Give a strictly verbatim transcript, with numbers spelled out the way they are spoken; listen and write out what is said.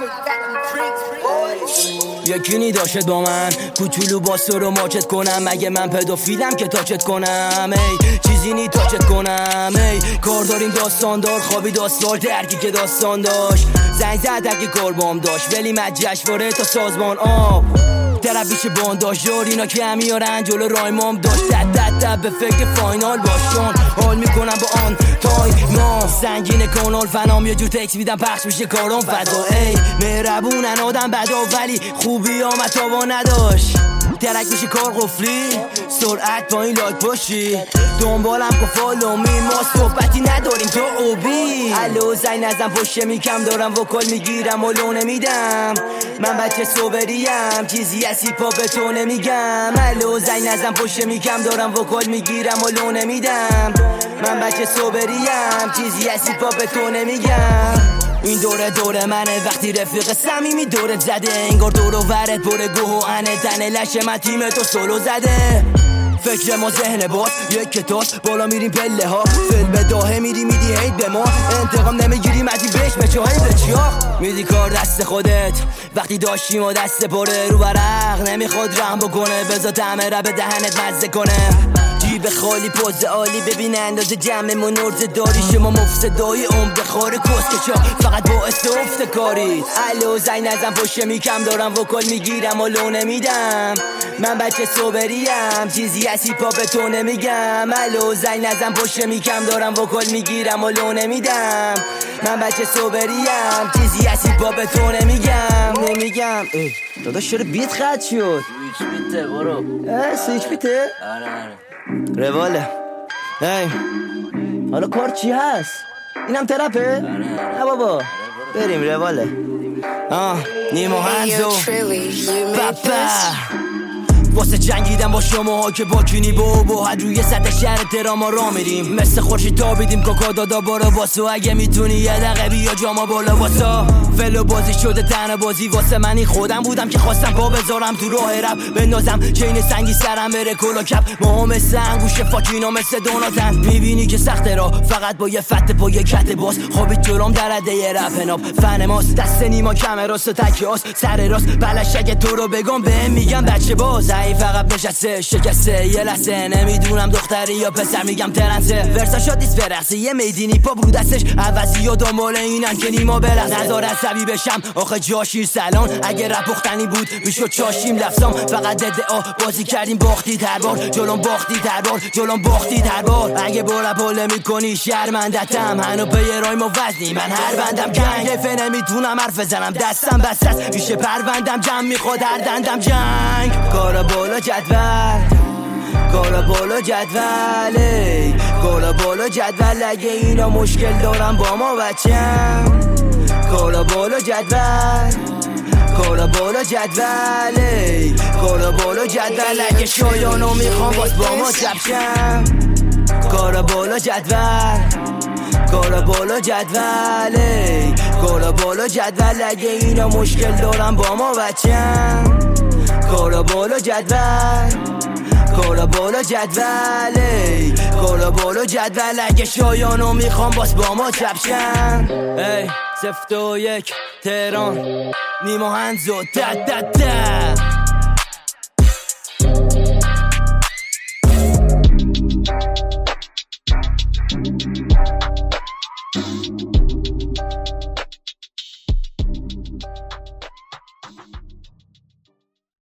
یکی نی داشت با من کوچولو با سر و ماچت کنم، مگه من پدوفیلم که تاچت کنم؟ ای چیزی نی تاچت کنم، ای کار داریم داستان دار، خوابی داستار درکی که داستان داشت، زنگ زد اگه کار بام داشت ولی من جشنواره تا سازمان آب طرف بیش بانداش دار، اینا که همیارن جلو رایمام داشت دد دد دد به فکر فاینال باشون حال میکنم با آن تایما سنگین کانال فنام یه جور تکس میدم پخش میشه کارام فضا، ای مهربونن آدم بدا ولی خوبی آمد تابا نداشت، درک میشه کار قفلی سرعت با این لایک باشی دنبالم کن فالو می، ما صحبتی نداریم تو اوبی الو زنگ نزن پشت میکم دارم وکال میگیرم و لونه میدم، من بچه صبریم چیزی از هیپا به تو نمیگم، الو زنگ نزن پشت میکم دارم وکال میگیرم و لونه میدم، من بچه صبریم چیزی از هیپا به تو نمیگم، این دوره دوره منه وقتی رفیق صمیمی دورت زده انگار دور و ورت بره گوه و انه تنه لشه من تیم تو سولو زده، فکر ما ذهن باز یک کتاس بالا میریم پله ها فل به داهه میری میدی هید به ما انتقام نمیگیریم ازی بش بچه های بچیاخ میدی کار دست خودت وقتی داشتیم و دست پره رو برق نمیخواد رحم بکنه بذار طعم رب دهنت مزه کنه جیب خالی پوز عالی ببین اندازه جمعمون ارزه داری شما مفسدای عمده خار کسکشا فقط باعث افت کارید الو زنگ نزن پشت میکم دارم وکال میگیرم و لونه میدم، من بچه صبریم چیزی از هیپا به تو نمیگم، الو زنگ نزن پشت میکم دارم وکال میگیرم و لونه میدم، من بچه صبریم چیزی از هیپا به تو نمیگم نمیگم ای داداش چرا بیت خط شد؟ سویچ بیته برو اه سویچ بیته؟ آره آره رواله ای حالا کار چی هست؟ اینم ترپه؟ نه بابا بریم رواله آه نیمو هنزو بابا واسه جنگیدم با شما ها که با کینی با باید روی سطح شهر تراما را میریم مثل خورشید تابیدیم کاکا دادا بارا واسه اگه میتونی یه دقیقه بیا جاما بالا واسه فلو بازی شده تنه بازی واسه منی خودم بودم که خواستم پا بذارم تو راه رب بندازم چین سنگی سرم بره کلا کپ ما هم مثل انگوش فاکینا مثل دوناتن میبینی که سخته را فقط با یه فت با یه کت باز خوابید جلوم درده یه رپ ناب فن ماست دست نیما کمه راست و تکیاس سر راست بلش اگه تو رو بگم بهم میگم بچه باز فقط نشسته شکسته یه لحظه نمیدونم دختری یا پسر میگم ترنسه ورسا شد دیست برقصه یه میدینی پا بود دستش عوضی و دنبال اینن که نیما بلغ نظار عصبی بشم آخه جاشیر سلام اگه رپ پختنی بود میشد چاشیم لفظام فقط ادعا بازی کردیم باختی تر بار جلوم باختی تر بار جلوم باختی تر بار اگه برا پله میکنی شرمندتم هنو پی رای ما وزنی من هر بندم گنگ فه نمیتونم حرف بزنم دستم بس است میشه پروندم جمع میخواد هر دندم جنگ کارا بالا جدول کارا بالا جدوله کارا بالا جدول اگه اینا مشکل دارم با ما بچم کارا بالا جدول کارا بالا جدوله کارا بالا جدول اگه شایانو میخوام باز با ما چپشم کارا بالا جدول کارا بالا جدوله کارا بالا جدول اگه اینا مشکل دارم با ما بچم کارا بالا جدول کارا بالا جدوله کارا بالا جدول اگه شایانو میخوام باز با ما چپشم ای سفت و یک تهران نیما هنزو دد دد دد